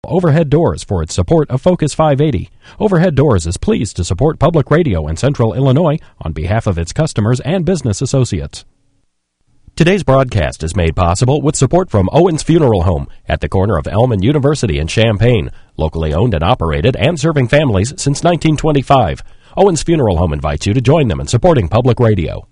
Overhead Doors for its support of Focus 580. Overhead Doors is pleased to support public radio in Central Illinois on behalf of its customers and business associates. Today's broadcast is made possible with support from Owens Funeral Home at the corner of Elm and University in Champaign, locally owned and operated and serving families since 1925. Owens Funeral Home invites you to join them in supporting public radio.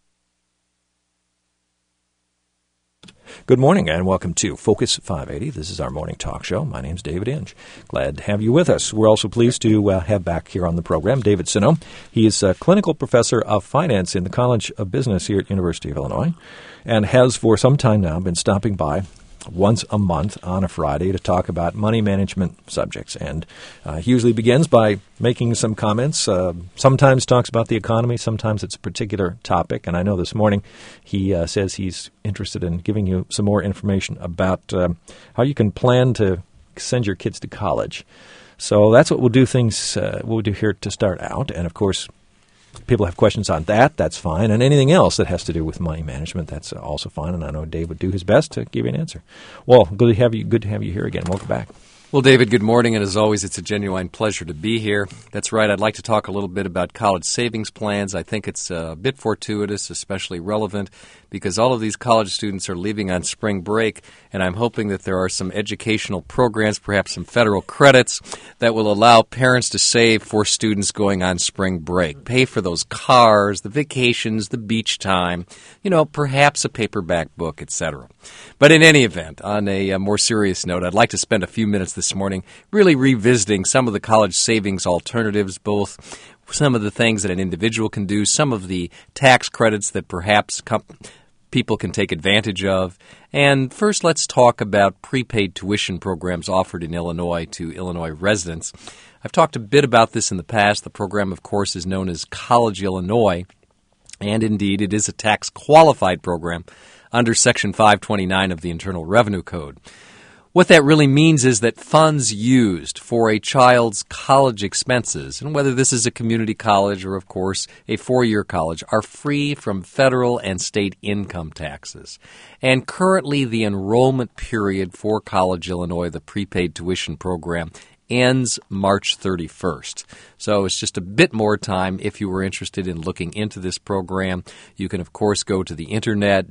Good morning and welcome to Focus 580. This is our morning talk show. My name's David Inge. Glad to have you with us. We're also pleased to have back here on the program David Sino. He is a clinical professor of finance in the College of Business here at University of Illinois and has for some time now been stopping by once a month on a Friday to talk about money management subjects. And he usually begins by making some comments, sometimes talks about the economy, sometimes it's a particular topic. And I know this morning he says he's interested in giving you some more information about how you can plan to send your kids to college. So that's what we'll do here to start out. And of course, people have questions on that, that's fine. And anything else that has to do with money management, that's also fine. And I know Dave would do his best to give you an answer. Well, good to have you here again. Welcome back. Well, David, good morning, and as always, it's a genuine pleasure to be here. That's right, I'd like to talk a little bit about college savings plans. I think it's a bit fortuitous, especially relevant, because all of these college students are leaving on spring break, and I'm hoping that there are some educational programs, perhaps some federal credits, that will allow parents to save for students going on spring break. Pay for those cars, the vacations, the beach time, perhaps a paperback book, etc. But in any event, on a more serious note, I'd like to spend a few minutes this morning really revisiting some of the college savings alternatives, both some of the things that an individual can do, some of the tax credits that perhaps people can take advantage of. And first, let's talk about prepaid tuition programs offered in Illinois to Illinois residents. I've talked a bit about this in the past. The program, of course, is known as College Illinois, and indeed it is a tax-qualified program under Section 529 of the Internal Revenue Code. What that really means is that funds used for a child's college expenses, and whether this is a community college or, of course, a four-year college, are free from federal and state income taxes. And currently, the enrollment period for College Illinois, the prepaid tuition program, ends March 31st. So it's just a bit more time if you were interested in looking into this program. You can, of course, go to the internet,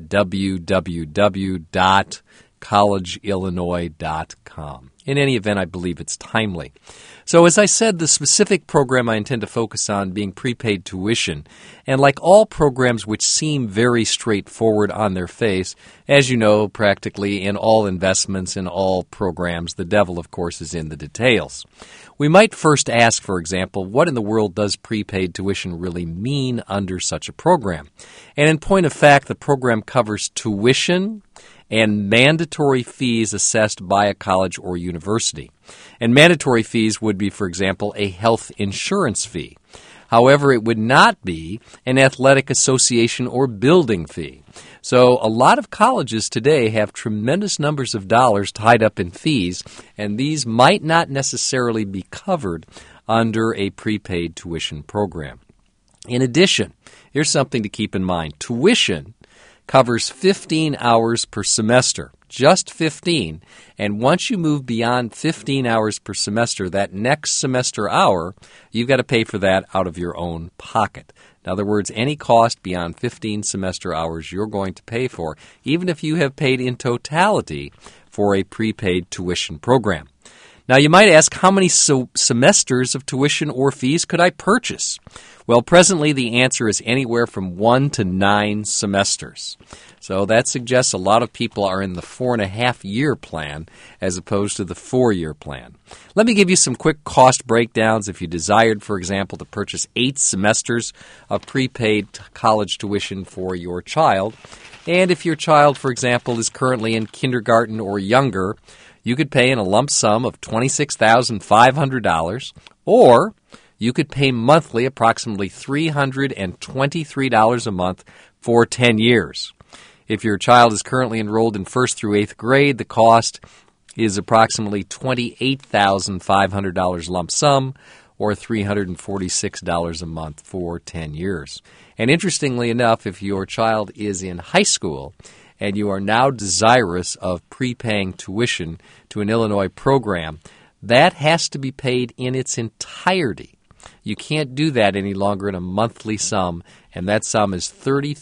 www.collegeillinois.com. In any event, I believe it's timely. So as I said, the specific program I intend to focus on being prepaid tuition. And like all programs which seem very straightforward on their face, as you know, practically in all investments, in all programs, the devil, of course, is in the details. We might first ask, for example, what in the world does prepaid tuition really mean under such a program? And in point of fact, the program covers tuition and mandatory fees assessed by a college or university. And mandatory fees would be, for example, a health insurance fee. However, it would not be an athletic association or building fee. So a lot of colleges today have tremendous numbers of dollars tied up in fees, and these might not necessarily be covered under a prepaid tuition program. In addition, here's something to keep in mind. Tuition covers 15 hours per semester, just 15. And once you move beyond 15 hours per semester, that next semester hour, you've got to pay for that out of your own pocket. In other words, any cost beyond 15 semester hours you're going to pay for, even if you have paid in totality for a prepaid tuition program. Now, you might ask, how many semesters of tuition or fees could I purchase? Well, presently the answer is anywhere from 1 to 9 semesters. So that suggests a lot of people are in the 4.5-year plan as opposed to the 4-year plan. Let me give you some quick cost breakdowns if you desired, for example, to purchase 8 semesters of prepaid college tuition for your child. And if your child, for example, is currently in kindergarten or younger, you could pay in a lump sum of $26,500, or you could pay monthly approximately $323 a month for 10 years. If your child is currently enrolled in 1st through 8th grade, the cost is approximately $28,500 lump sum, or $346 a month for 10 years. And interestingly enough, if your child is in high school and you are now desirous of prepaying tuition to an Illinois program, that has to be paid in its entirety. You can't do that any longer in a monthly sum, and that sum is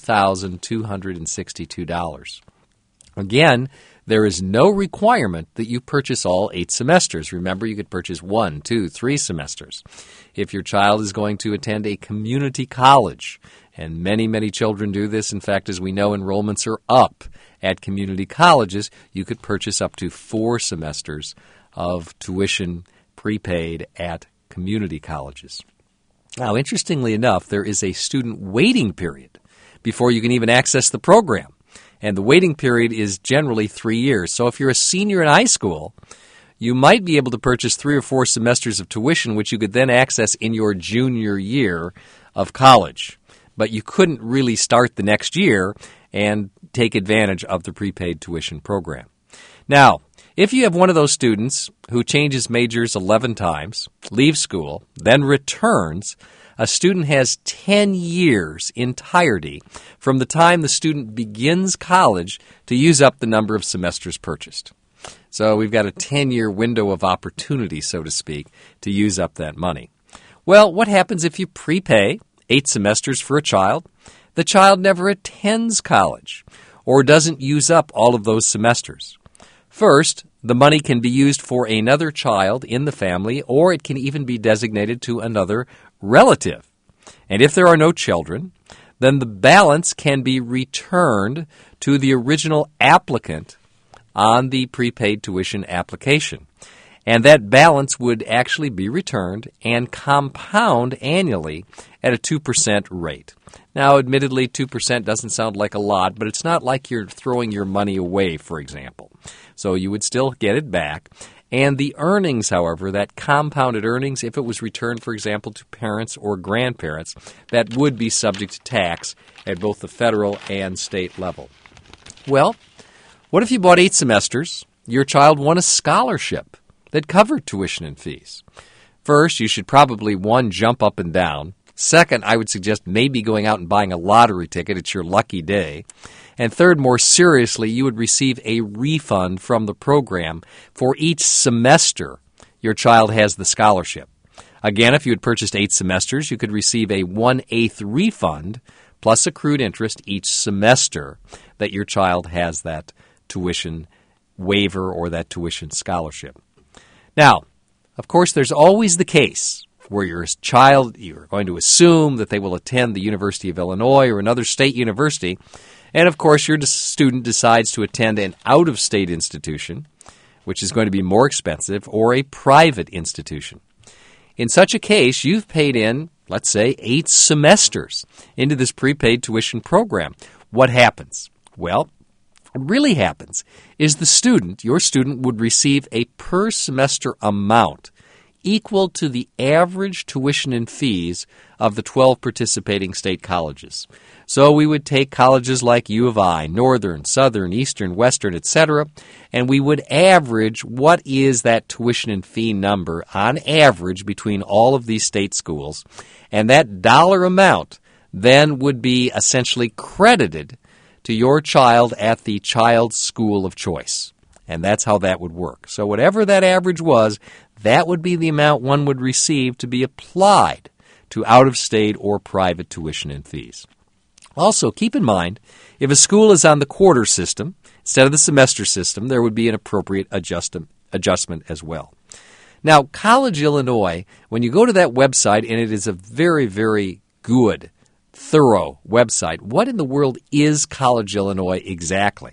$30,262. Again, there is no requirement that you purchase all 8 semesters. Remember, you could purchase 1, 2, 3 semesters. If your child is going to attend a community college, and many, many children do this. In fact, as we know, enrollments are up at community colleges. You could purchase up to 4 semesters of tuition prepaid at community colleges. Now, interestingly enough, there is a student waiting period before you can even access the program. And the waiting period is generally 3 years. So if you're a senior in high school, you might be able to purchase 3 or 4 semesters of tuition, which you could then access in your junior year of college. But you couldn't really start the next year and take advantage of the prepaid tuition program. Now, if you have one of those students who changes majors 11 times, leaves school, then returns, a student has 10 years entirety from the time the student begins college to use up the number of semesters purchased. So we've got a 10-year window of opportunity, so to speak, to use up that money. Well, what happens if you prepay 8 semesters for a child? The child never attends college or doesn't use up all of those semesters. First, the money can be used for another child in the family, or it can even be designated to another relative. And if there are no children, then the balance can be returned to the original applicant on the prepaid tuition application. And that balance would actually be returned and compound annually at a 2% rate. Now, admittedly, 2% doesn't sound like a lot, but it's not like you're throwing your money away, for example. So you would still get it back. And the earnings, however, that compounded earnings, if it was returned, for example, to parents or grandparents, that would be subject to tax at both the federal and state level. Well, what if you bought 8 semesters? Your child won a scholarship that covered tuition and fees. First, you should probably, 1, jump up and down. Second, I would suggest maybe going out and buying a lottery ticket. It's your lucky day. And third, more seriously, you would receive a refund from the program for each semester your child has the scholarship. Again, if you had purchased 8 semesters, you could receive a 1/8 refund plus accrued interest each semester that your child has that tuition waiver or that tuition scholarship. Now, of course, there's always the case where your child, you're going to assume that they will attend the University of Illinois or another state university, and of course your student decides to attend an out-of-state institution, which is going to be more expensive, or a private institution. In such a case, you've paid in, let's say, 8 semesters into this prepaid tuition program. What happens? Well, what really happens is your student would receive a per semester amount equal to the average tuition and fees of the 12 participating state colleges. So we would take colleges like U of I, Northern, Southern, Eastern, Western, etc., and we would average what is that tuition and fee number on average between all of these state schools, and that dollar amount then would be essentially credited to your child at the child's school of choice. And that's how that would work. So whatever that average was, that would be the amount one would receive to be applied to out-of-state or private tuition and fees. Also, keep in mind, if a school is on the quarter system instead of the semester system, there would be an appropriate adjustment as well. Now, College Illinois, when you go to that website, and it is a very, very good, thorough website, what in the world is College Illinois exactly?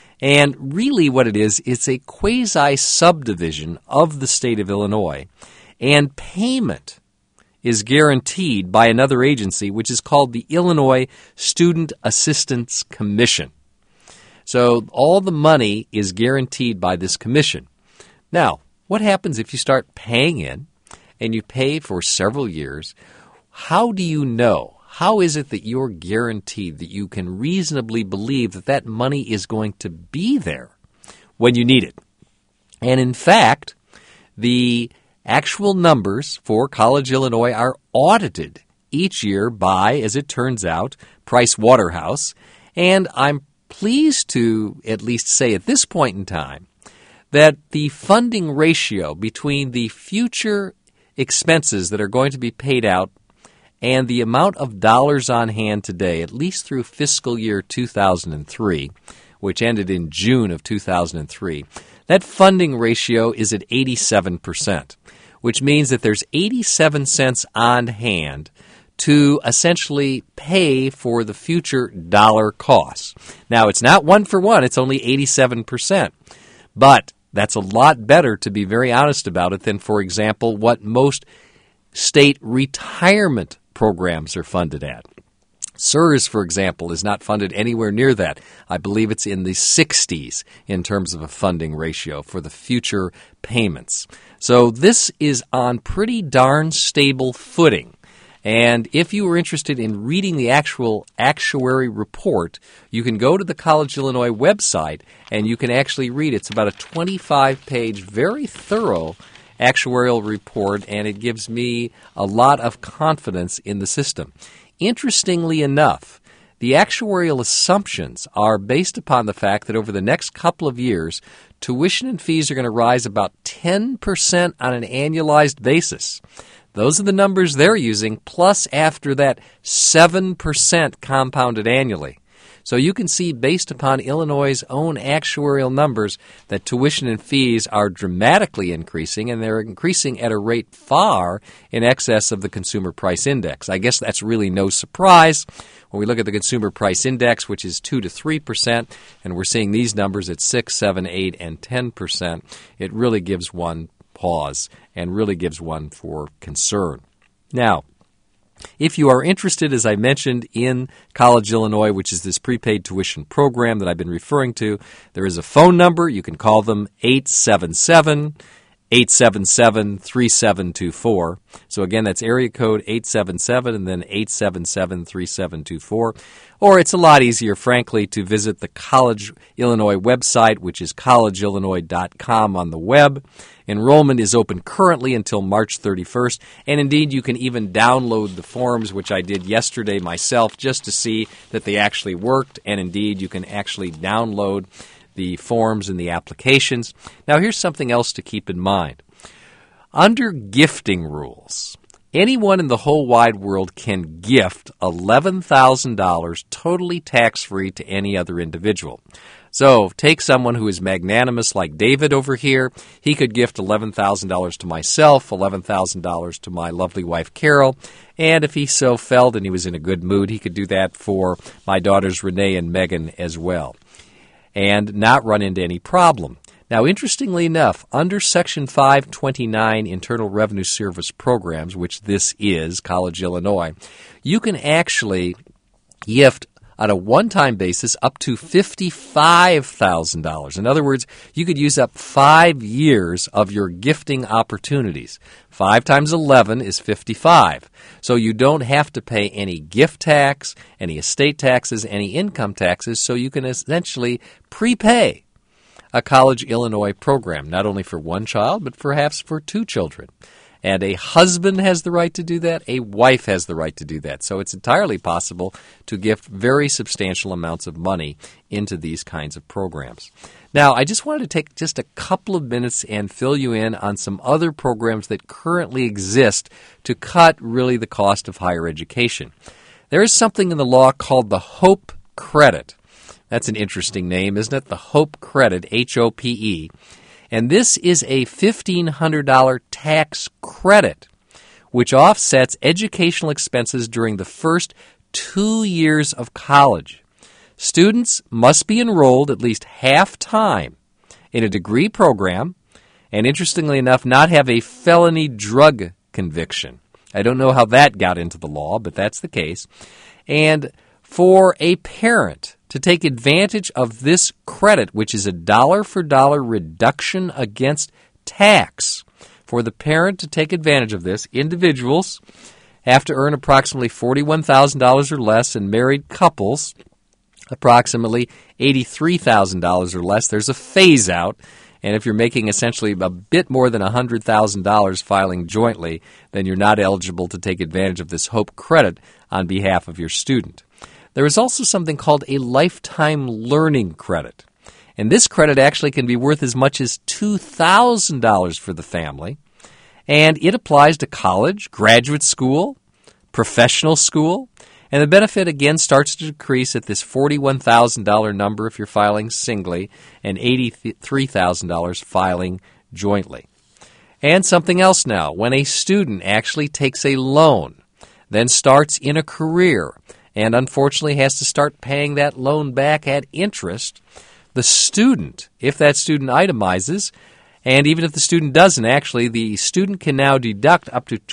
And really what it is, it's a quasi-subdivision of the state of Illinois, and payment is guaranteed by another agency, which is called the Illinois Student Assistance Commission. So all the money is guaranteed by this commission. Now, what happens if you start paying in and you pay for several years? How do you know? How is it that you're guaranteed that you can reasonably believe that that money is going to be there when you need it? And in fact, the actual numbers for College Illinois are audited each year by, as it turns out, Price Waterhouse, and I'm pleased to at least say at this point in time that the funding ratio between the future expenses that are going to be paid out and the amount of dollars on hand today, at least through fiscal year 2003, which ended in June of 2003, that funding ratio is at 87%, which means that there's 87 cents on hand to essentially pay for the future dollar costs. Now, it's not one for one, it's only 87%, but that's a lot better, to be very honest about it, than, for example, what most state retirement programs are funded at. CSRS, for example, is not funded anywhere near that. I believe it's in the 60s in terms of a funding ratio for the future payments. So this is on pretty darn stable footing. And if you were interested in reading the actual actuary report, you can go to the College Illinois website and you can actually read it. It's about a 25-page, very thorough actuarial report, and it gives me a lot of confidence in the system. Interestingly enough, the actuarial assumptions are based upon the fact that over the next couple of years, tuition and fees are going to rise about 10% on an annualized basis. Those are the numbers they're using, plus after that 7% compounded annually. So you can see, based upon Illinois' own actuarial numbers, that tuition and fees are dramatically increasing, and they're increasing at a rate far in excess of the Consumer Price Index. I guess that's really no surprise when we look at the Consumer Price Index, which is 2 to 3%, and we're seeing these numbers at 6, 7, 8, and 10%. It really gives one pause and really gives one for concern. Now, if you are interested, as I mentioned, in College Illinois, which is this prepaid tuition program that I've been referring to, there is a phone number. You can call them 877-3724. So again, that's area code 877 and then 877-3724. Or it's a lot easier, frankly, to visit the College Illinois website, which is collegeillinois.com on the web. Enrollment is open currently until March 31st, and indeed you can even download the forms, which I did yesterday myself, just to see that they actually worked, and indeed you can actually download the forms and the applications. Now, here's something else to keep in mind. Under gifting rules, anyone in the whole wide world can gift $11,000 totally tax-free to any other individual. So take someone who is magnanimous like David over here. He could gift $11,000 to myself, $11,000 to my lovely wife Carol, and if he so felt and he was in a good mood, he could do that for my daughters Renee and Megan as well, and not run into any problem. Now, interestingly enough, under Section 529 Internal Revenue Service Programs, which this is, College Illinois, you can actually gift on a one-time basis up to $55,000. In other words, you could use up 5 years of your gifting opportunities. 5 times 11 is 55. So you don't have to pay any gift tax, any estate taxes, any income taxes, so you can essentially prepay a College Illinois program, not only for one child, but perhaps for 2 children. And a husband has the right to do that. A wife has the right to do that. So it's entirely possible to gift very substantial amounts of money into these kinds of programs. Now, I just wanted to take just a couple of minutes and fill you in on some other programs that currently exist to cut really the cost of higher education. There is something in the law called the Hope Credit. That's an interesting name, isn't it? The Hope Credit, H-O-P-E. And this is a $1,500 tax credit, which offsets educational expenses during the first 2 years of college. Students must be enrolled at least half-time in a degree program, and interestingly enough, not have a felony drug conviction. I don't know how that got into the law, but that's the case. And for a parent to take advantage of this credit, which is a dollar-for-dollar reduction against tax, for the parent to take advantage of this, individuals have to earn approximately $41,000 or less, and married couples approximately $83,000 or less. There's a phase-out, and if you're making essentially a bit more than $100,000 filing jointly, then you're not eligible to take advantage of this Hope Credit on behalf of your student. there is also something called a lifetime learning credit. And this credit actually can be worth as much as $2,000 for the family. And it applies to college, graduate school, professional school. And the benefit, again, starts to decrease at this $41,000 number if you're filing singly and $83,000 filing jointly. And something else now. When a student actually takes a loan, then starts in a career, and unfortunately has to start paying that loan back at interest, the student, if that student itemizes, and even if the student doesn't, actually, the student can now deduct up to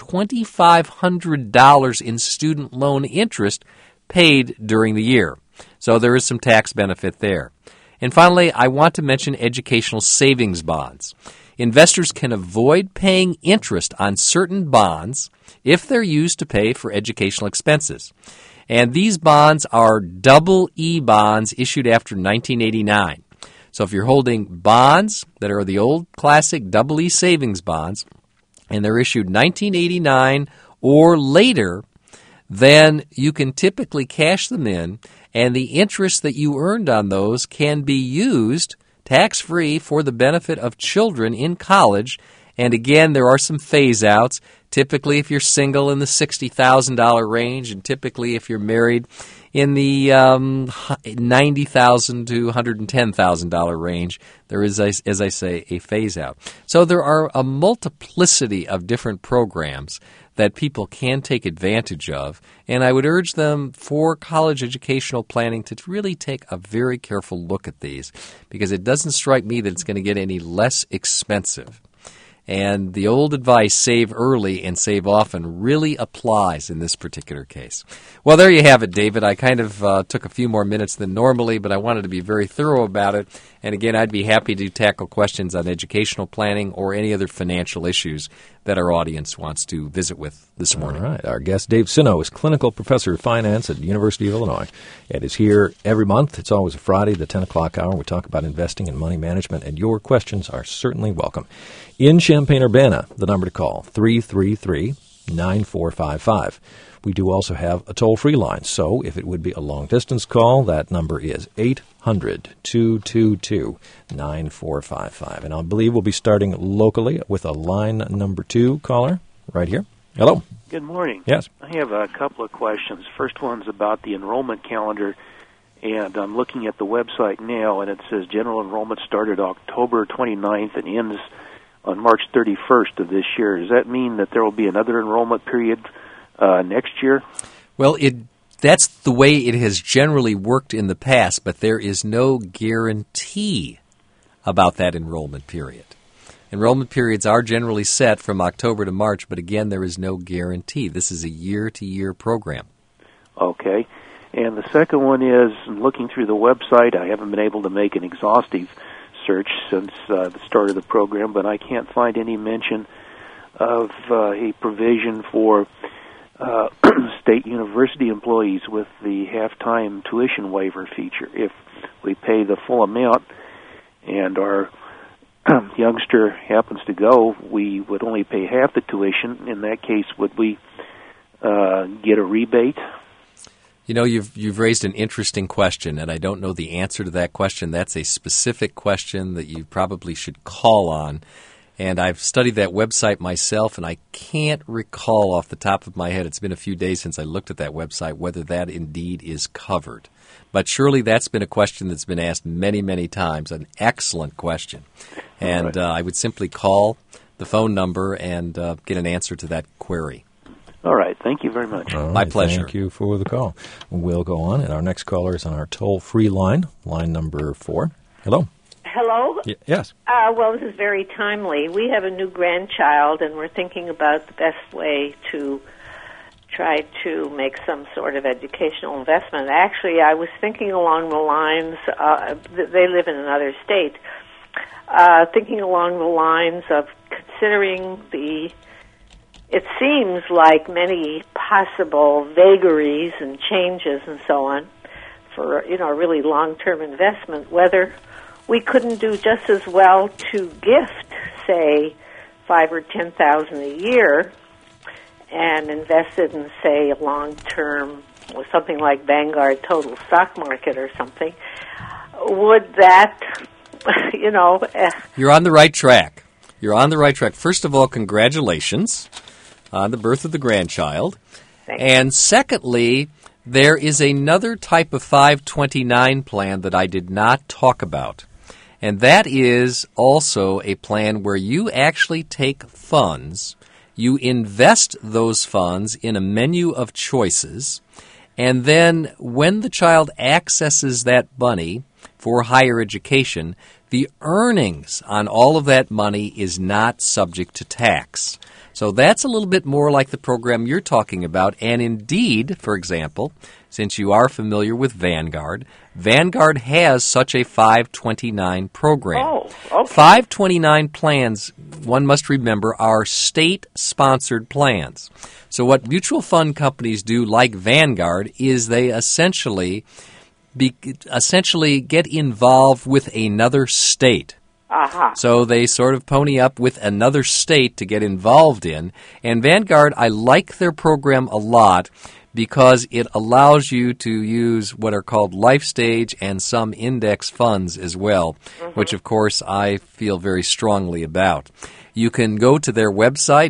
$2,500 in student loan interest paid during the year. So there is some tax benefit there. And finally, I want to mention educational savings bonds. Investors can avoid paying interest on certain bonds if they're used to pay for educational expenses. And these bonds are double E bonds issued after 1989. So if you're holding bonds that are the old classic double E savings bonds, and they're issued 1989 or later, then you can typically cash them in, and the interest that you earned on those can be used tax-free for the benefit of children in college. And again, there are some phase-outs. Typically, if you're single, in the $60,000 range, and typically if you're married, in the $90,000 to $110,000 range, there is, as I say, a phase-out. So there are a multiplicity of different programs that people can take advantage of, and I would urge them for college educational planning to really take a very careful look at these, because it doesn't strike me that it's going to get any less expensive. And the old advice, save early and save often, really applies in this particular case. Well, there you have it, David. I kind of took a few more minutes than normally, but I wanted to be very thorough about it. And again, I'd be happy to tackle questions on educational planning or any other financial issues that our audience wants to visit with this morning. All right. Our guest, Dave Sino, is clinical professor of finance at the University of Illinois and is here every month. It's always a Friday, the 10 o'clock hour. We talk about investing and money management, and your questions are certainly welcome. In Champaign-Urbana, the number to call, 333-9455. We do also have a toll-free line, so if it would be a long-distance call, that number is 800-222-9455. And I believe we'll be starting locally with a line number 2 caller right here. Hello. Good morning. Yes. I have a couple of questions. First one's about the enrollment calendar, and I'm looking at the website now, and it says general enrollment started October 29th and ends on March 31st of this year. Does that mean that there will be another enrollment period next year? Well, that's the way it has generally worked in the past, but there is no guarantee about that enrollment period. Enrollment periods are generally set from October to March, but again, there is no guarantee. This is a year-to-year program. Okay. And the second one is, looking through the website, I haven't been able to make an exhaustive search since the start of the program, but I can't find any mention of a provision for state university employees with the half-time tuition waiver feature. If we pay the full amount and our youngster happens to go, we would only pay half the tuition. In that case, would we get a rebate? You know, you've raised an interesting question, and I don't know the answer to that question. That's a specific question that you probably should call on. And I've studied that website myself, and I can't recall off the top of my head, it's been a few days since I looked at that website, whether that indeed is covered. But surely that's been a question that's been asked many, many times, an excellent question. And I would simply call the phone number and get an answer to that query. All right. Thank you very much. All right, my pleasure. Thank you for the call. We'll go on, and our next caller is on our toll-free line number 4. Hello. Hello? Yes. Well, this is very timely. We have a new grandchild, and we're thinking about the best way to try to make some sort of educational investment. Actually, I was thinking along the lines, they live in another state, thinking along the lines of considering it seems like many possible vagaries and changes and so on for, a really long-term investment, whether we couldn't do just as well to gift, say, $5,000 or $10,000 a year and invest it in, say, a long-term with something like Vanguard Total Stock Market or something, would that, You're on the right track. You're on the right track. First of all, congratulations on the birth of the grandchild. And secondly, there is another type of 529 plan that I did not talk about. And that is also a plan where you actually take funds, you invest those funds in a menu of choices, and then when the child accesses that money for higher education, the earnings on all of that money is not subject to tax. So that's a little bit more like the program you're talking about. And indeed, for example, since you are familiar with Vanguard, Vanguard has such a 529 program. Oh, okay. 529 plans, one must remember, are state-sponsored plans. So what mutual fund companies do, like Vanguard, is they essentially get involved with another state. Aha. So they sort of pony up with another state to get involved in. And Vanguard, I like their program a lot because it allows you to use what are called life stage and some index funds as well, which, of course, I feel very strongly about. You can go to their website,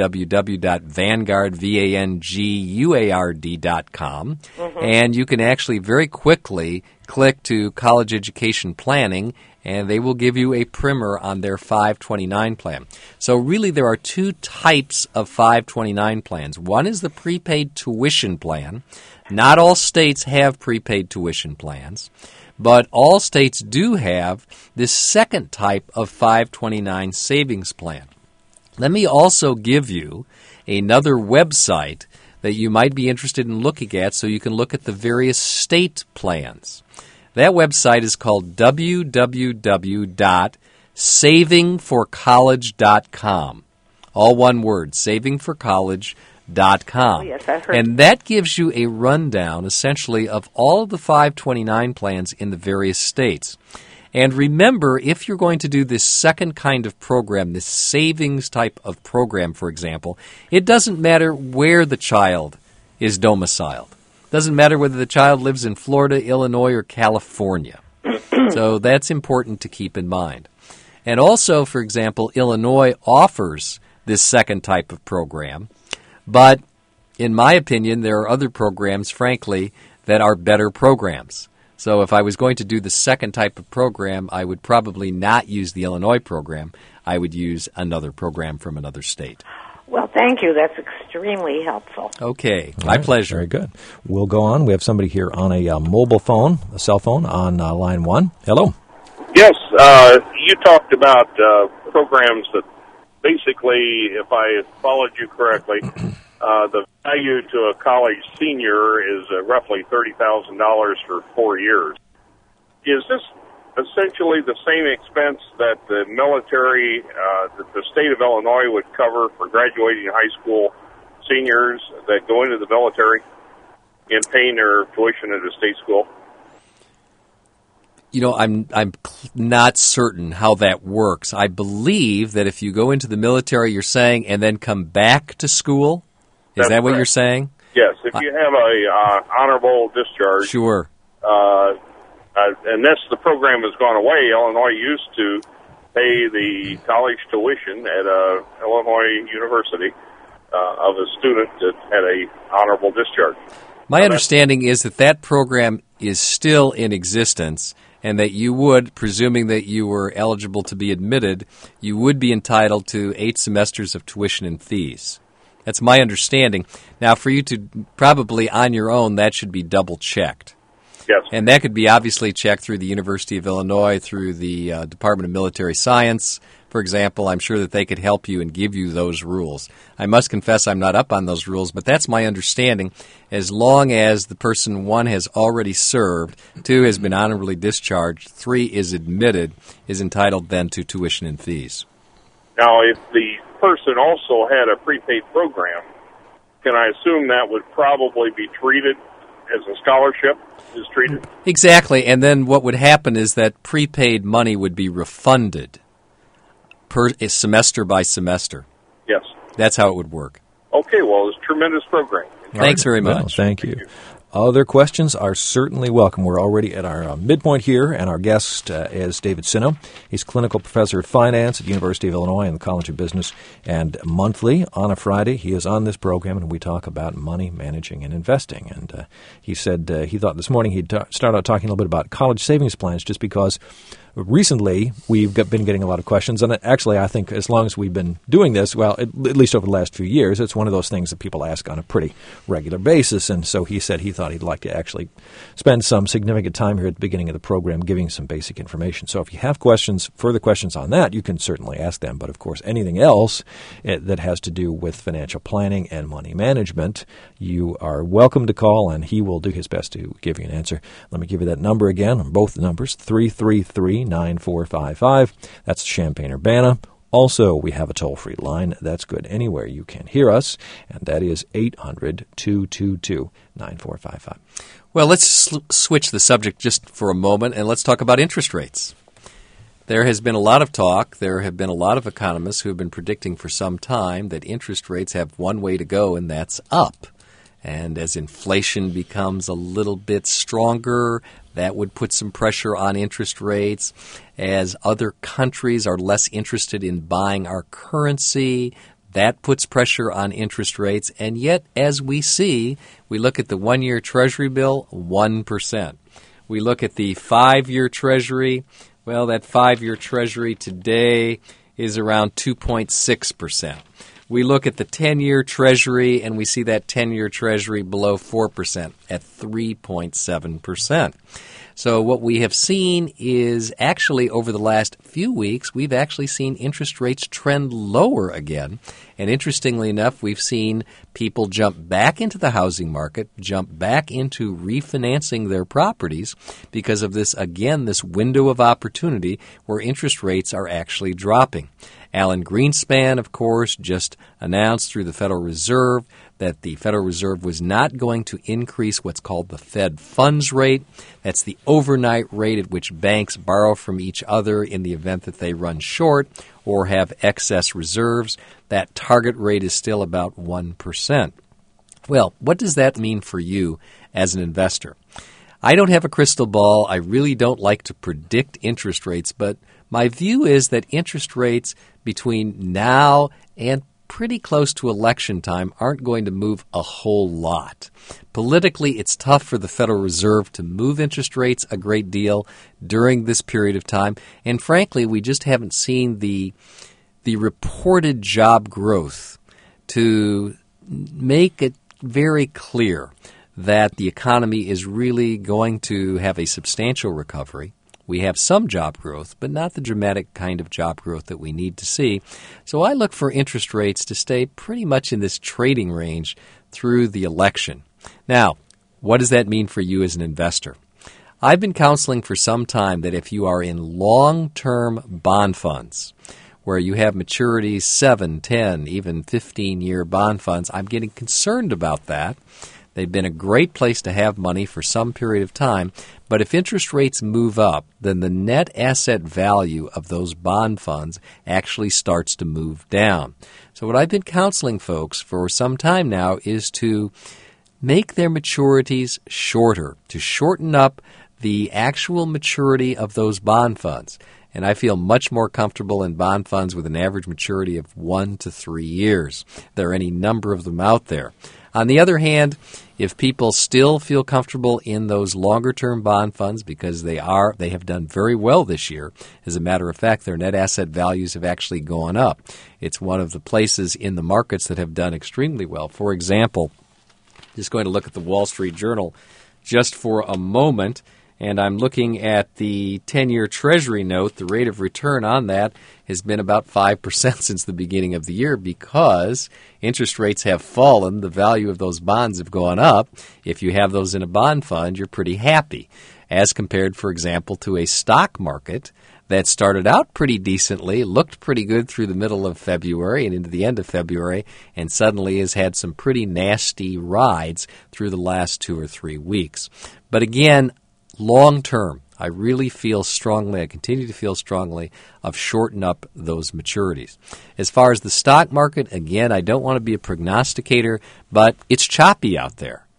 www.vanguard.com, and you can actually very quickly click to College Education Planning, and they will give you a primer on their 529 plan. So really there are two types of 529 plans. One is the prepaid tuition plan. Not all states have prepaid tuition plans, but all states do have this second type of 529 savings plan. Let me also give you another website that you might be interested in looking at so you can look at the various state plans. That website is called www.savingforcollege.com. All one word, savingforcollege.com. Oh, yes, I've heard. And that gives you a rundown, essentially, of all of the 529 plans in the various states. And remember, if you're going to do this second kind of program, this savings type of program, for example, it doesn't matter where the child is domiciled. Doesn't matter whether the child lives in Florida, Illinois, or California. So that's important to keep in mind. And also, for example, Illinois offers this second type of program, but in my opinion, there are other programs, frankly, that are better programs. So if I was going to do the second type of program, I would probably not use the Illinois program. I would use another program from another state. Well, thank you. That's extremely helpful. Okay. All My right, pleasure. Very good. We'll go on. We have somebody here on a mobile phone, a cell phone, on line one. Hello. Yes, you talked about programs that basically, if I followed you correctly, the value to a college senior is roughly $30,000 for 4 years. Is this essentially the same expense that the military, that the state of Illinois would cover for graduating high school seniors that go into the military in paying their tuition at a state school? You know, I'm not certain how that works. I believe that if you go into the military, you're saying, and then come back to school. Is That's that what correct. you're saying? Yes, if you have a honorable discharge. Sure. And the program has gone away. Illinois used to pay the college tuition at Illinois University of a student that had a honorable discharge. My understanding is that program is still in existence, and that you would, presuming that you were eligible to be admitted, you would be entitled to 8 semesters of tuition and fees. That's my understanding. Now, for you to probably on your own, that should be double-checked. Yes. And that could be obviously checked through the University of Illinois, through the Department of Military Science, for example. I'm sure that they could help you and give you those rules. I must confess I'm not up on those rules, but that's my understanding. As long as the person, 1, has already served, 2, has been honorably discharged, 3 is admitted, is entitled then to tuition and fees. Now, if the person also had a prepaid program, can I assume that would probably be treated as a scholarship is treated? Exactly, and then what would happen is that prepaid money would be refunded per semester by semester. Yes. That's how it would work. Okay, well, it's a tremendous program. Thanks very Well, much. thank you. Other questions are certainly welcome. We're already at our midpoint here, and our guest is David Sino. He's clinical professor of finance at the University of Illinois and the College of Business. And monthly, on a Friday, he is on this program, and we talk about money, managing, and investing. And he said he thought this morning he'd start out talking a little bit about college savings plans, just because recently we've been getting a lot of questions. And actually, I think as long as we've been doing this, well, at least over the last few years, it's one of those things that people ask on a pretty regular basis. And so he said he thought he'd like to actually spend some significant time here at the beginning of the program giving some basic information. So if you have questions, further questions on that, you can certainly ask them. But of course, anything else that has to do with financial planning and money management, you are welcome to call, and he will do his best to give you an answer. Let me give you that number again, both the numbers, 333-9455. That's Champaign-Urbana. Also, we have a toll-free line. That's good anywhere you can hear us, and that is 800-222-9455. Well, let's switch the subject just for a moment, and let's talk about interest rates. There has been a lot of talk. There have been a lot of economists who have been predicting for some time that interest rates have one way to go, and that's up. And as inflation becomes a little bit stronger, that would put some pressure on interest rates. As other countries are less interested in buying our currency, that puts pressure on interest rates. And yet, as we see, we look at the 1-year Treasury bill, 1%. We look at the 5-year Treasury. Well, that 5-year Treasury today is around 2.6%. We look at the 10-year Treasury, and we see that 10-year Treasury below 4% at 3.7%. So what we have seen is actually over the last few weeks, we've actually seen interest rates trend lower again. And interestingly enough, we've seen people jump back into the housing market, jump back into refinancing their properties because of this, again, this window of opportunity where interest rates are actually dropping. Alan Greenspan, of course, just announced through the Federal Reserve that the Federal Reserve was not going to increase what's called the Fed funds rate. That's the overnight rate at which banks borrow from each other in the event that they run short or have excess reserves. That target rate is still about 1%. Well, what does that mean for you as an investor? I don't have a crystal ball. I really don't like to predict interest rates, but my view is that interest rates between now and pretty close to election time aren't going to move a whole lot. Politically, it's tough for the Federal Reserve to move interest rates a great deal during this period of time. And frankly, we just haven't seen the reported job growth to make it very clear that the economy is really going to have a substantial recovery. We have some job growth, but not the dramatic kind of job growth that we need to see. So I look for interest rates to stay pretty much in this trading range through the election. Now, what does that mean for you as an investor? I've been counseling for some time that if you are in long-term bond funds, where you have maturities 7, 10, even 15-year bond funds, I'm getting concerned about that. They've been a great place to have money for some period of time, but if interest rates move up, then the net asset value of those bond funds actually starts to move down. So what I've been counseling folks for some time now is to make their maturities shorter, to shorten up the actual maturity of those bond funds. And I feel much more comfortable in bond funds with an average maturity of 1 to 3 years. There are any number of them out there. On the other hand, if people still feel comfortable in those longer-term bond funds because they have done very well this year. As a matter of fact, their net asset values have actually gone up. It's one of the places in the markets that have done extremely well. For example, just going to look at the Wall Street Journal just for a moment, and I'm looking at the 10-year Treasury note. The rate of return on that has been about 5% since the beginning of the year because interest rates have fallen. The value of those bonds have gone up. If you have those in a bond fund, you're pretty happy, as compared, for example, to a stock market that started out pretty decently, looked pretty good through the middle of February and into the end of February, and suddenly has had some pretty nasty rides through the last 2 or 3 weeks. But again, long term, I really feel strongly, I continue to feel strongly, of shorten up those maturities. As far as the stock market, again, I don't want to be a prognosticator, but it's choppy out there.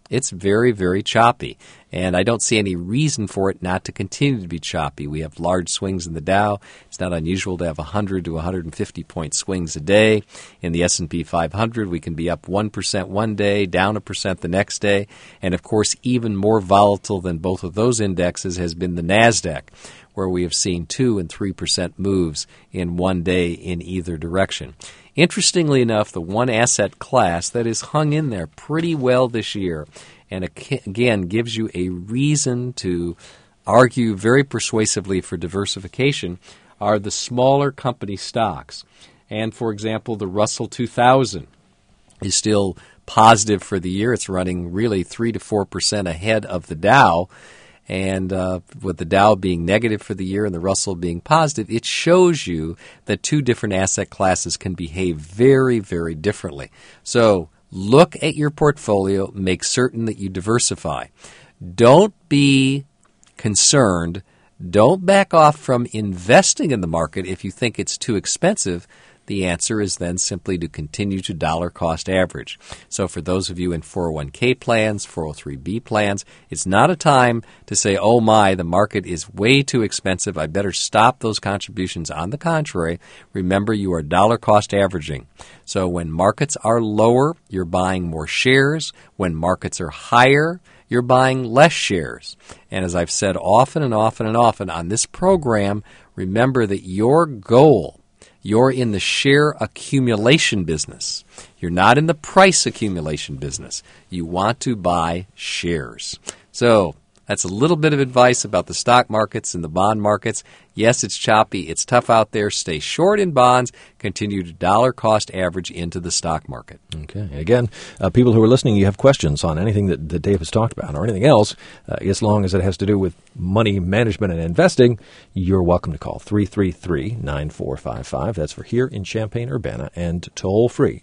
It's very, very choppy, and I don't see any reason for it not to continue to be choppy. We have large swings in the Dow. It's not unusual to have 100 to 150 point swings a day. In the S&P 500, we can be up 1% one day, down 1% the next day, and of course, even more volatile than both of those indexes has been the NASDAQ, where we have seen 2% and 3% moves in one day in either direction. Interestingly enough, the one asset class that has hung in there pretty well this year, and again gives you a reason to argue very persuasively for diversification, are the smaller company stocks. And for example, the Russell 2000 is still positive for the year. It's running really 3 to 4% ahead of the Dow. And with the Dow being negative for the year and the Russell being positive, it shows you that two different asset classes can behave very, very differently. So look at your portfolio, make certain that you diversify. Don't be concerned. Don't back off from investing in the market if you think it's too expensive. The answer is then simply to continue to dollar cost average. So for those of you in 401k plans, 403b plans, it's not a time to say, oh my, the market is way too expensive, I better stop those contributions. On the contrary, remember you are dollar cost averaging. So when markets are lower, you're buying more shares. When markets are higher, you're buying less shares. And as I've said often and often and often on this program, remember that your goal, you're in the share accumulation business. You're not in the price accumulation business. You want to buy shares. So that's a little bit of advice about the stock markets and the bond markets. Yes, it's choppy. It's tough out there. Stay short in bonds. Continue to dollar cost average into the stock market. Okay. Again, people who are listening, you have questions on anything that Dave has talked about or anything else, as long as it has to do with money management and investing, you're welcome to call 333-9455. That's for here in Champaign-Urbana, and toll free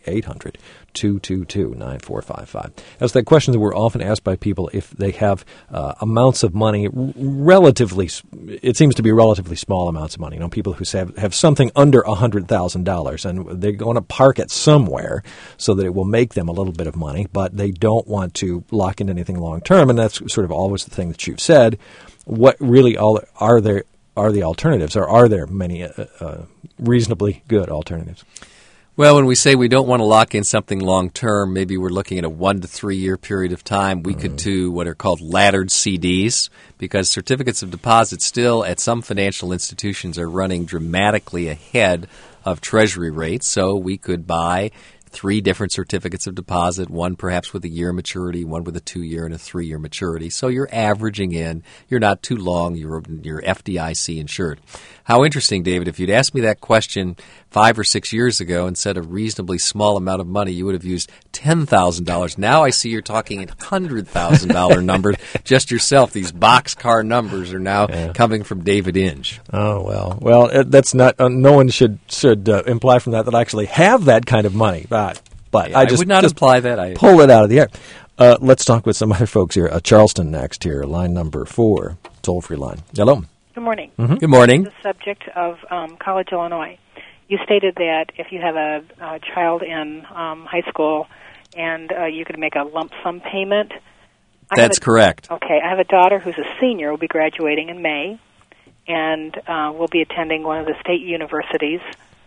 800-222-9455. That's that question that we're often asked by people if they have amounts of money relatively, it seems to be relatively small amounts of money. You know, people who have something under $100,000 and they're going to park it somewhere so that it will make them a little bit of money, but they don't want to lock into anything long term. And that's sort of always the thing that you've said. What really are the alternatives, or are there many reasonably good alternatives? Well, when we say we don't want to lock in something long-term, maybe we're looking at a 1 to 3 year period of time. We could do what are called laddered CDs, because certificates of deposit still at some financial institutions are running dramatically ahead of Treasury rates. So we could buy 3 different certificates of deposit, one perhaps with a year maturity, one with a 2-year and a 3-year maturity. So you're averaging in. You're not too long. You're FDIC insured. How interesting, David. If you'd asked me that question 5 or 6 years ago and said a reasonably small amount of money, you would have used $10,000. Now I see you're talking in $100,000 numbers just yourself. These boxcar numbers are now coming from David Inge. Oh, well, that's not, no one should imply from that I actually have that kind of money. But I would not imply that. Pull it out of the air. Let's talk with some other folks here. Charleston next here, line number 4, toll-free line. Hello. Good morning. Mm-hmm. Good morning. The subject of College, Illinois. You stated that if you have a child in high school and you could make a lump sum payment. That's correct. Okay. I have a daughter who's a senior, will be graduating in May, and will be attending one of the state universities.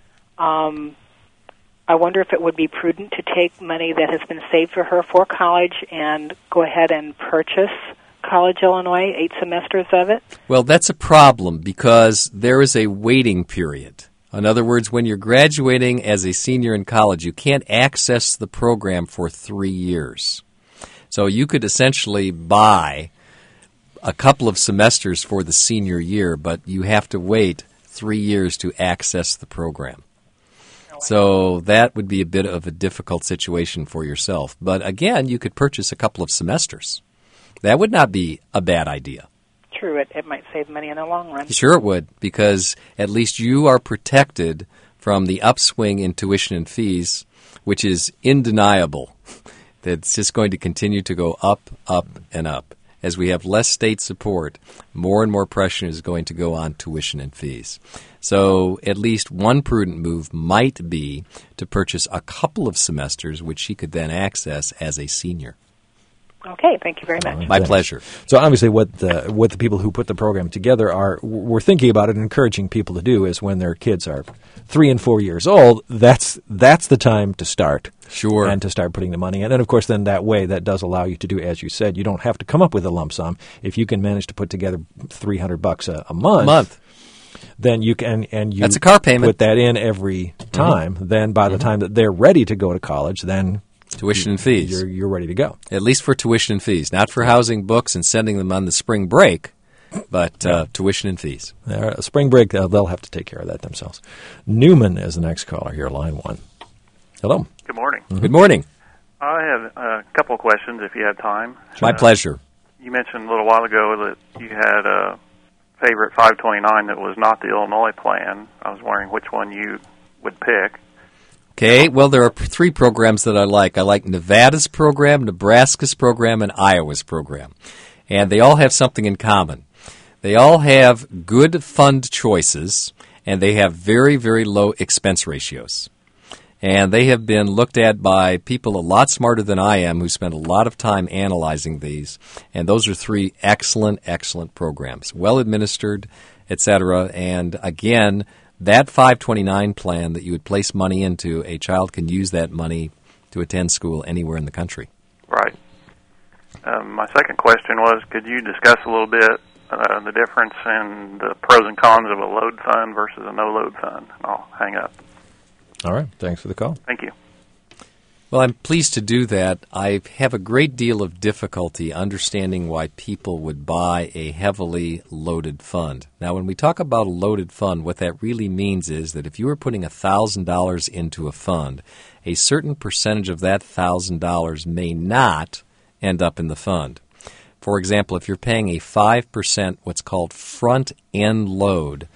I wonder if it would be prudent to take money that has been saved for her for college and go ahead and purchase College, Illinois, 8 semesters of it? Well, that's a problem because there is a waiting period. In other words, when you're graduating as a senior in college, you can't access the program for 3 years. So you could essentially buy a couple of semesters for the senior year, but you have to wait 3 years to access the program. So that would be a bit of a difficult situation for yourself. But again, you could purchase a couple of semesters. That would not be a bad idea. True, it might save money in the long run. Sure it would, because at least you are protected from the upswing in tuition and fees, which is undeniable. That's just going to continue to go up, up, and up. As we have less state support, more and more pressure is going to go on tuition and fees. So at least one prudent move might be to purchase a couple of semesters, which she could then access as a senior. Okay, thank you very much. My pleasure. So obviously what the people who put the program together we're thinking about and encouraging people to do is when their kids are 3 and 4 years old, that's the time to start. Sure. And to start putting the money in. And of course then that way that does allow you to do, as you said, you don't have to come up with a lump sum. If you can manage to put together $300 a month. Then you can, and you that's a car payment. Put that in every time. Then by the time that they're ready to go to college, then tuition and fees. You're ready to go. At least for tuition and fees, not for housing, books, and sending them on the spring break, but tuition and fees. Spring break, they'll have to take care of that themselves. Newman is the next caller here, line 1. Hello. Good morning. Mm-hmm. Good morning. I have a couple of questions if you have time. My pleasure. You mentioned a little while ago that you had a favorite 529 that was not the Illinois plan. I was wondering which one you would pick. Okay, well, there are 3 programs that I like. I like Nevada's program, Nebraska's program, and Iowa's program. And they all have something in common. They all have good fund choices, and they have very, very low expense ratios. And they have been looked at by people a lot smarter than I am who spend a lot of time analyzing these. And those are 3 excellent, excellent programs, well administered, etc. And again, that 529 plan that you would place money into, a child can use that money to attend school anywhere in the country. Right. My second question was, could you discuss a little bit the difference in the pros and cons of a load fund versus a no-load fund? I'll hang up. All right. Thanks for the call. Thank you. Well, I'm pleased to do that. I have a great deal of difficulty understanding why people would buy a heavily loaded fund. Now, when we talk about a loaded fund, what that really means is that if you were putting $1,000 into a fund, a certain percentage of that $1,000 may not end up in the fund. For example, if you're paying a 5% what's called front-end load,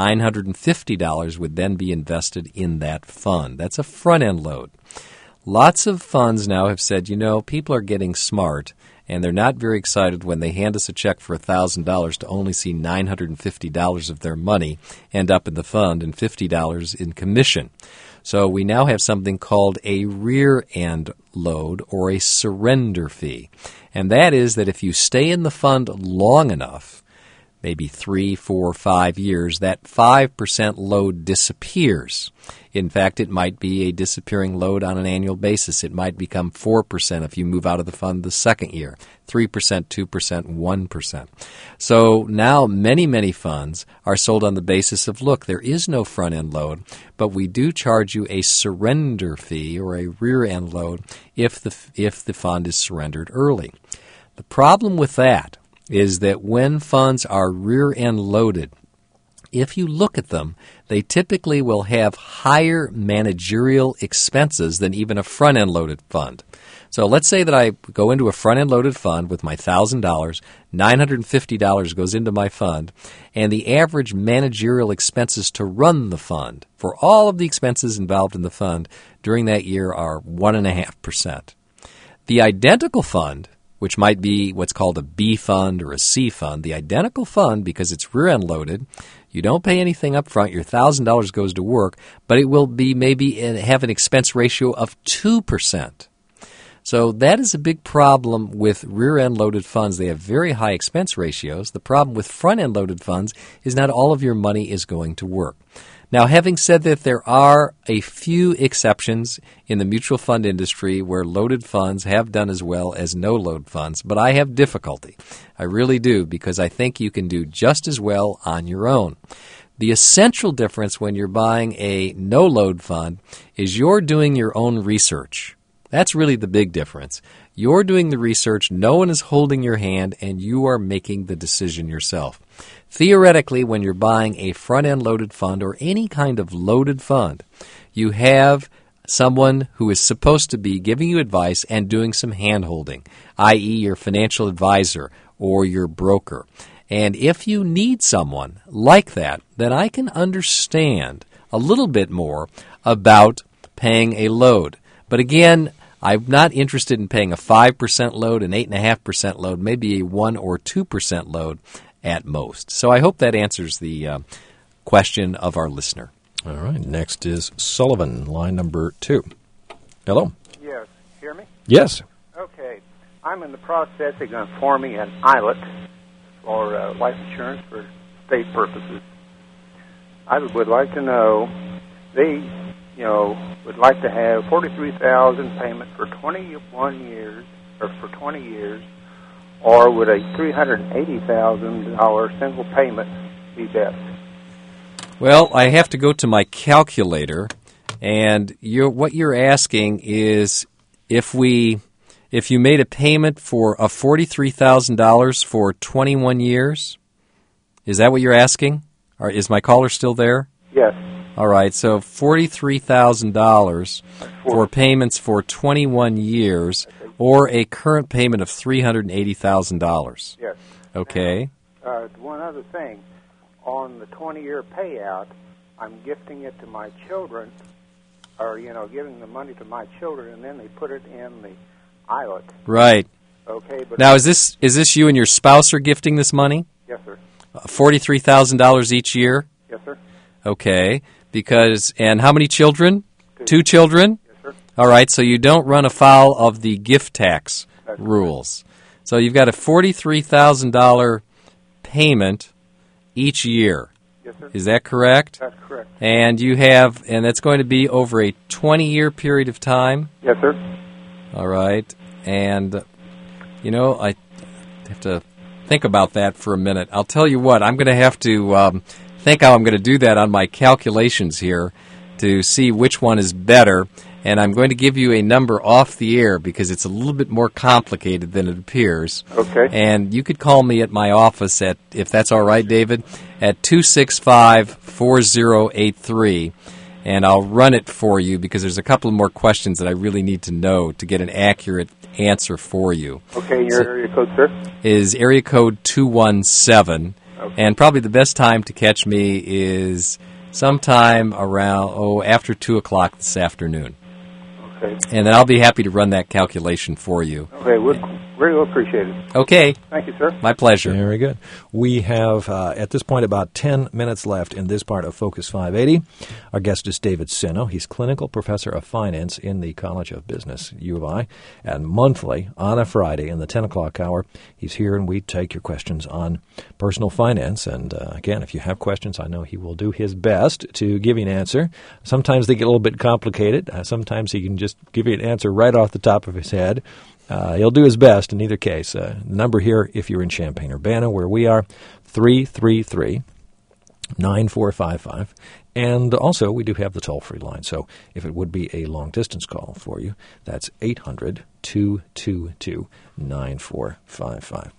$950 would then be invested in that fund. That's a front-end load. Lots of funds now have said, people are getting smart, and they're not very excited when they hand us a check for $1,000 to only see $950 of their money end up in the fund and $50 in commission. So we now have something called a rear-end load or a surrender fee. And that is that if you stay in the fund long enough, maybe 3, 4, 5 years, that 5% load disappears. In fact, it might be a disappearing load on an annual basis. It might become 4% if you move out of the fund the second year, 3%, 2%, 1%. So now many, many funds are sold on the basis of, look, there is no front-end load, but we do charge you a surrender fee or a rear-end load if the fund is surrendered early. The problem with that is that when funds are rear-end loaded, if you look at them, they typically will have higher managerial expenses than even a front-end loaded fund. So let's say that I go into a front-end loaded fund with my $1,000, $950 goes into my fund, and the average managerial expenses to run the fund for all of the expenses involved in the fund during that year are 1.5%. The identical fund, which might be what's called a B fund or a C fund, the identical fund, because it's rear-end loaded, you don't pay anything up front, your $1,000 goes to work, but it will be maybe have an expense ratio of 2%. So that is a big problem with rear-end loaded funds. They have very high expense ratios. The problem with front-end loaded funds is not all of your money is going to work. Now, having said that, there are a few exceptions in the mutual fund industry where loaded funds have done as well as no-load funds, but I have difficulty. I really do, because I think you can do just as well on your own. The essential difference when you're buying a no-load fund is you're doing your own research. That's really the big difference. You're doing the research, no one is holding your hand, and you are making the decision yourself. Theoretically, when you're buying a front-end loaded fund or any kind of loaded fund, you have someone who is supposed to be giving you advice and doing some hand-holding, i.e. your financial advisor or your broker. And if you need someone like that, then I can understand a little bit more about paying a load. But again, I'm not interested in paying a 5% load, an 8.5% load, maybe a 1 or 2% load at most. So I hope that answers the question of our listener. All right. Next is Sullivan, line number 2. Hello. Yes. Hear me? Yes. Okay. I'm in the process of forming an ILET for life insurance for state purposes. I would like to know, they, would like to have $43,000 payment for 21 years, or for 20 years, or would a $380,000 single payment be best? Well, I have to go to my calculator, and what you're asking is if you made a payment for $43,000 for 21 years, is that what you're asking? Or is my caller still there? Yes. All right, so $43,000 for payments for 21 years, or a current payment of $380,000. Yes. Okay. One other thing. On the 20-year payout, I'm gifting it to my children, or, giving the money to my children, and then they put it in the ILET. Right. Okay. But now, is this you and your spouse are gifting this money? Yes, sir. $43,000 each year? Yes, sir. Okay. And how many children? Two children? Yes, sir. All right, so you don't run afoul of the gift tax rules. So you've got a $43,000 payment each year. Yes, sir. Is that correct? That's correct. And that's going to be over a 20-year period of time? Yes, sir. All right. And, I have to think about that for a minute. I'll tell you what, I'm going to have to think how I'm going to do that on my calculations here to see which one is better. And I'm going to give you a number off the air because it's a little bit more complicated than it appears. Okay. And you could call me at my office if that's all right, David, at 265-4083. And I'll run it for you because there's a couple of more questions that I really need to know to get an accurate answer for you. Okay, your area code, sir? Is area code 217. Okay. And probably the best time to catch me is sometime around, after 2 o'clock this afternoon. Okay. And then I'll be happy to run that calculation for you. Okay, we'll very well appreciate it. Okay. Thank you, sir. My pleasure. Very good. We have, at this point, about 10 minutes left in this part of Focus 580. Our guest is David Sino. He's clinical professor of finance in the College of Business, U of I. And monthly, on a Friday in the 10 o'clock hour, he's here and we take your questions on personal finance. And again, if you have questions, I know he will do his best to give you an answer. Sometimes they get a little bit complicated. Sometimes he can just give you an answer right off the top of his head. He'll do his best in either case. The number here, if you're in Champaign-Urbana, where we are, 333-9455. And also, we do have the toll-free line. So if it would be a long-distance call for you, that's 800-222-9455.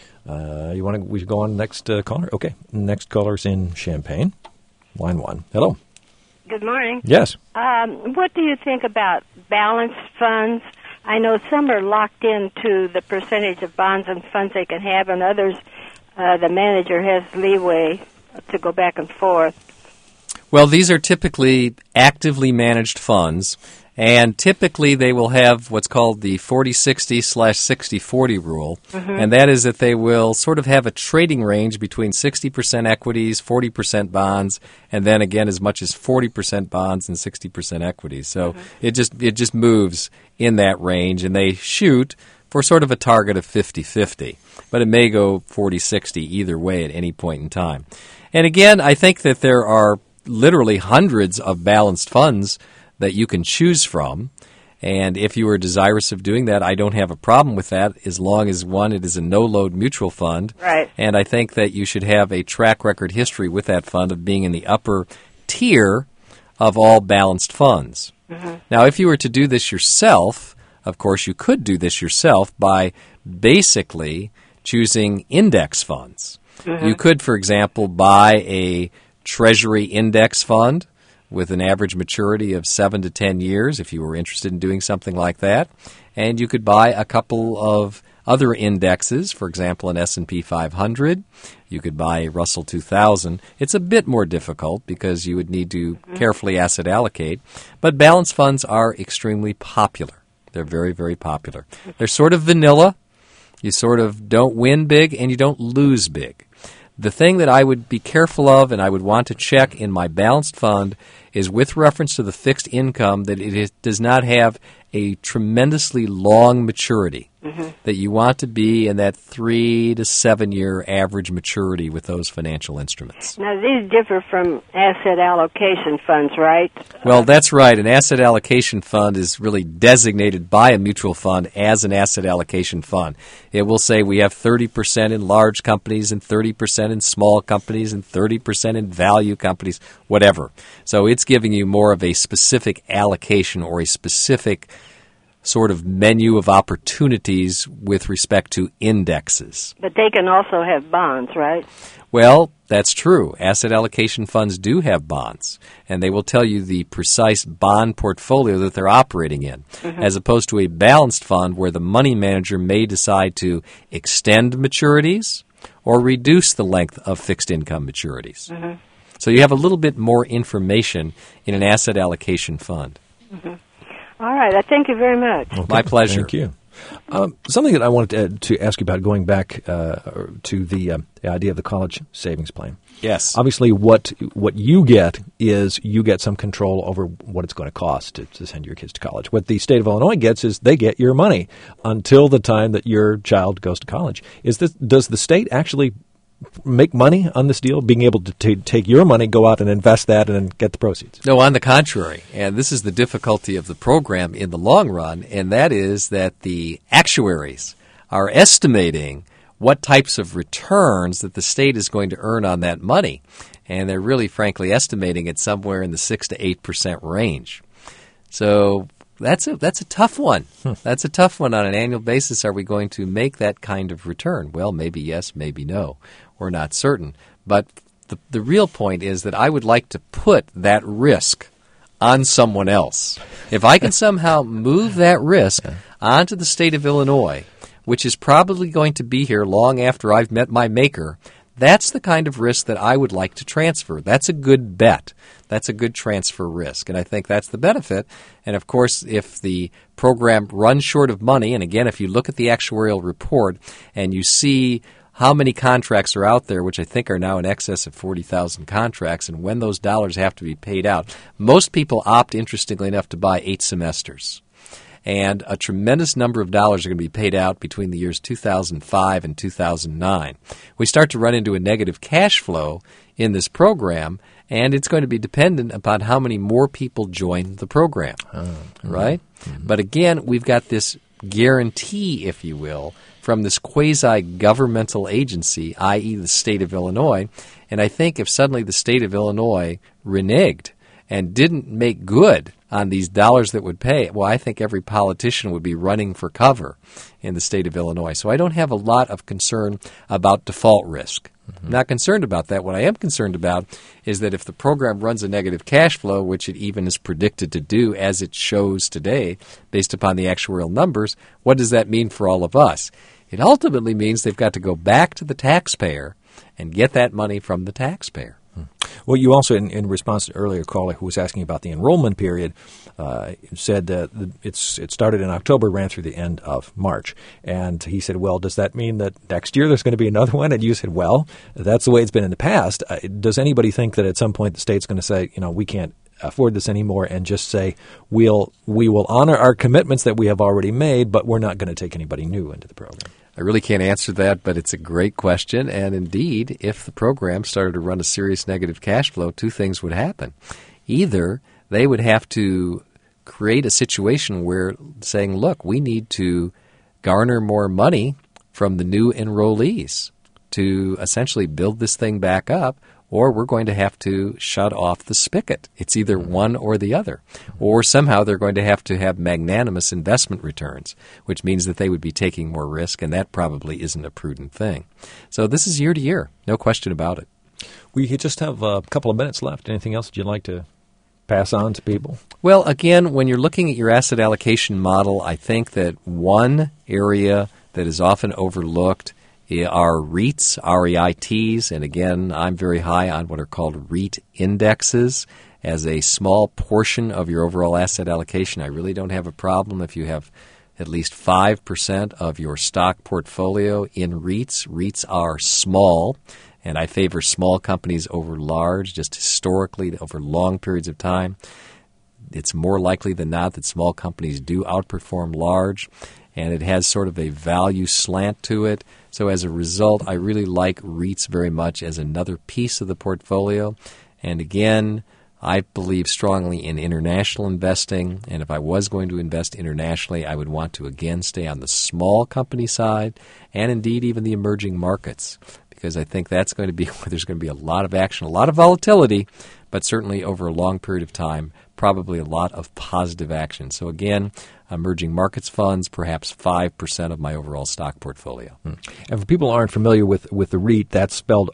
We should go on next caller? Okay. Next caller's in Champaign. Line 1. Hello. Good morning. Yes. What do you think about balanced funds? I know some are locked into the percentage of bonds and funds they can have, and others, the manager has leeway to go back and forth. Well, these are typically actively managed funds, and typically they will have what's called the 40-60/60-40 rule, and that is that they will sort of have a trading range between 60% equities, 40% bonds, and then again as much as 40% bonds and 60% equities. So it just moves in that range, and they shoot for sort of a target of 50-50, but it may go 40-60 either way at any point in time. And again, I think that there are literally hundreds of balanced funds that you can choose from. And if you are desirous of doing that, I don't have a problem with that as long as, one, it is a no-load mutual fund. Right. And I think that you should have a track record history with that fund of being in the upper tier of all balanced funds. Now, if you were to do this yourself, of course, you could do this yourself by basically choosing index funds. You could, for example, buy a Treasury index fund with an average maturity of 7 to 10 years if you were interested in doing something like that. And you could buy a couple of other indexes, for example, an S&P 500. You could buy a Russell 2000. It's a bit more difficult because you would need to carefully asset allocate. But balanced funds are extremely popular. They're very, very popular. They're sort of vanilla. You sort of don't win big and you don't lose big. The thing that I would be careful of and I would want to check in my balanced fund is with reference to the fixed income that it does not have a tremendously long maturity. that you want to be in that 3 to 7 year average maturity with those financial instruments. Now, these differ from asset allocation funds, right? Well, that's right. An asset allocation fund is really designated by a mutual fund as an asset allocation fund. It will say we have 30% in large companies and 30% in small companies and 30% in value companies, whatever. So it's giving you more of a specific allocation or a specific sort of menu of opportunities with respect to indexes. But they can also have bonds, right? Well, that's true. Asset allocation funds do have bonds, and they will tell you the precise bond portfolio that they're operating in, as opposed to a balanced fund where the money manager may decide to extend maturities or reduce the length of fixed income maturities. So you have a little bit more information in an asset allocation fund. All right. I thank you very much. Okay. My pleasure. Thank you. Something that I wanted to ask you about, going back to the idea of the college savings plan. Yes. Obviously, what you get is you get some control over what it's going to cost to send your kids to college. What the state of Illinois gets is they get your money until the time that your child goes to college. Does the state actually make money on this deal, being able to take your money, go out and invest that, and then get the proceeds? No, on the contrary. And this is the difficulty of the program in the long run, and that is that the actuaries are estimating what types of returns that the state is going to earn on that money. And they're really, frankly, estimating it somewhere in the 6 to 8% range. So that's a tough one. That's a tough one. On an annual basis, are we going to make that kind of return? Well, maybe yes, maybe no. We're not certain. But the real point is that I would like to put that risk on someone else. If I can somehow move that risk onto the state of Illinois, which is probably going to be here long after I've met my maker, that's the kind of risk that I would like to transfer. That's a good bet. That's a good transfer risk, and I think that's the benefit. And, of course, if the program runs short of money, and again, if you look at the actuarial report and you see how many contracts are out there, which I think are now in excess of 40,000 contracts, and when those dollars have to be paid out, most people opt, interestingly enough, to buy 8 semesters. And a tremendous number of dollars are going to be paid out between the years 2005 and 2009. We start to run into a negative cash flow in this program, and it's going to be dependent upon how many more people join the program, right? But again, we've got this guarantee, if you will, from this quasi-governmental agency, i.e. the state of Illinois. And I think if suddenly the state of Illinois reneged and didn't make good on these dollars that would pay, well, I think every politician would be running for cover in the state of Illinois. So I don't have a lot of concern about default risk. I'm not concerned about that. What I am concerned about is that if the program runs a negative cash flow, which it even is predicted to do as it shows today based upon the actuarial numbers, what does that mean for all of us? It ultimately means they've got to go back to the taxpayer and get that money from the taxpayer. Well, you also, in response to an earlier caller who was asking about the enrollment period, said that it started in October, ran through the end of March. And he said, well, does that mean that next year there's going to be another one? And you said, well, that's the way it's been in the past. Does anybody think that at some point the state's going to say, we can't afford this anymore, and just say, we will honor our commitments that we have already made, but we're not going to take anybody new into the program? I really can't answer that, but it's a great question. And indeed, if the program started to run a serious negative cash flow, 2 things would happen. Either they would have to create a situation where saying, look, we need to garner more money from the new enrollees to essentially build this thing back up, or we're going to have to shut off the spigot. It's either one or the other. Or somehow they're going to have magnanimous investment returns, which means that they would be taking more risk, and that probably isn't a prudent thing. So this is year to year, no question about it. We just have a couple of minutes left. Anything else that you'd like to pass on to people? Well, again, when you're looking at your asset allocation model, I think that one area that is often overlooked are REITs, R-E-I-Ts, and again, I'm very high on what are called REIT indexes as a small portion of your overall asset allocation. I really don't have a problem if you have at least 5% of your stock portfolio in REITs. REITs are small, and I favor small companies over large, just historically over long periods of time. It's more likely than not that small companies do outperform large. and it has sort of a value slant to it. So as a result, I really like REITs very much as another piece of the portfolio. And again, I believe strongly in international investing, and if I was going to invest internationally, I would want to again stay on the small company side and indeed even the emerging markets, because I think that's going to be where there's going to be a lot of action, a lot of volatility, but certainly over a long period of time, probably a lot of positive action. So again, emerging markets funds, perhaps 5% of my overall stock portfolio. And for people who aren't familiar with the REIT, that's spelled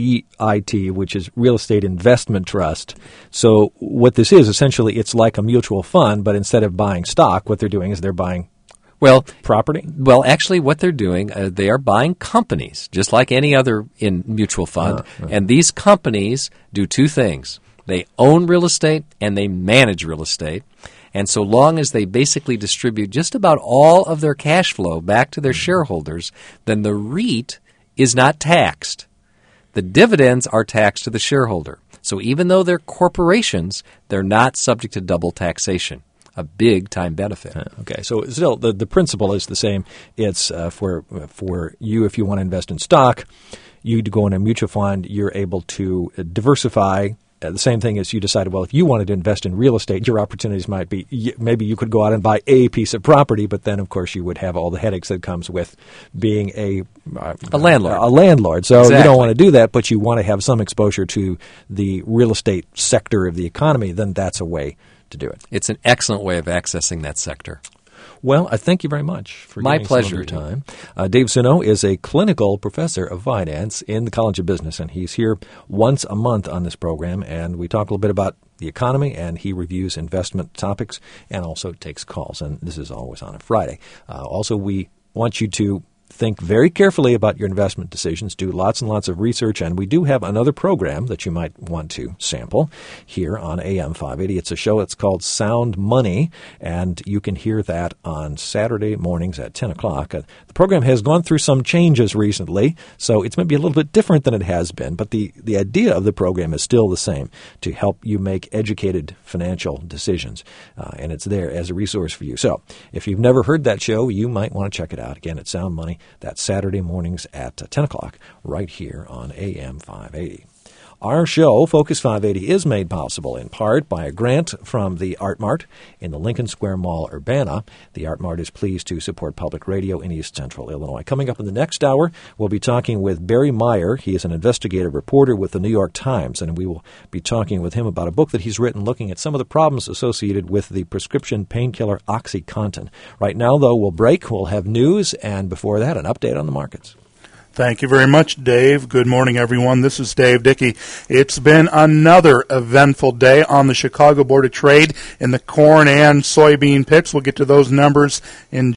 REIT, which is Real Estate Investment Trust. So what this is, essentially, it's like a mutual fund, but instead of buying stock, what they're doing is they're buying property? Well, actually, what they're doing, they are buying companies, just like any other in mutual fund. And these companies do two things. They own real estate and they manage real estate. And so long as they basically distribute just about all of their cash flow back to their shareholders, then the REIT is not taxed. The dividends are taxed to the shareholder. So even though they're corporations, they're not subject to double taxation. A big-time benefit. Okay, so still the principle is the same. It's for you, if you want to invest in stock, you go in a mutual fund, you're able to diversify. The same thing as you decided, well, if you wanted to invest in real estate, your opportunities might be, maybe you could go out and buy a piece of property, but then, of course, you would have all the headaches that comes with being a landlord. A landlord. So exactly. You don't want to do that, but you want to have some exposure to the real estate sector of the economy, then that's a way to do it. It's an excellent way of accessing that sector. Well, I thank you very much for giving some of your time. Dave Sino is a clinical professor of finance in the College of Business, and he's here once a month on this program, and we talk a little bit about the economy, and he reviews investment topics and also takes calls, and this is always on a Friday. Also, we want you to think very carefully about your investment decisions. Do lots and lots of research, and we do have another program that you might want to sample here on AM 580. It's a show that's called Sound Money, and you can hear that on Saturday mornings at 10 o'clock. The program has gone through some changes recently, so it's maybe a little bit different than it has been, but the idea of the program is still the same, to help you make educated financial decisions, and it's there as a resource for you. So if you've never heard that show, you might want to check it out. Again, it's Sound Money. That's Saturday mornings at 10 o'clock right here on AM 580. Our show, Focus 580, is made possible in part by a grant from the Art Mart in the Lincoln Square Mall, Urbana. The Art Mart is pleased to support public radio in East Central Illinois. Coming up in the next hour, we'll be talking with Barry Meyer. He is an investigative reporter with the New York Times, and we will be talking with him about a book that he's written looking at some of the problems associated with the prescription painkiller OxyContin. Right now, though, we'll break. We'll have news, and before that, an update on the markets. Thank you very much, Dave. Good morning, everyone. This is Dave Dickey. It's been another eventful day on the Chicago Board of Trade in the corn and soybean pits. We'll get to those numbers in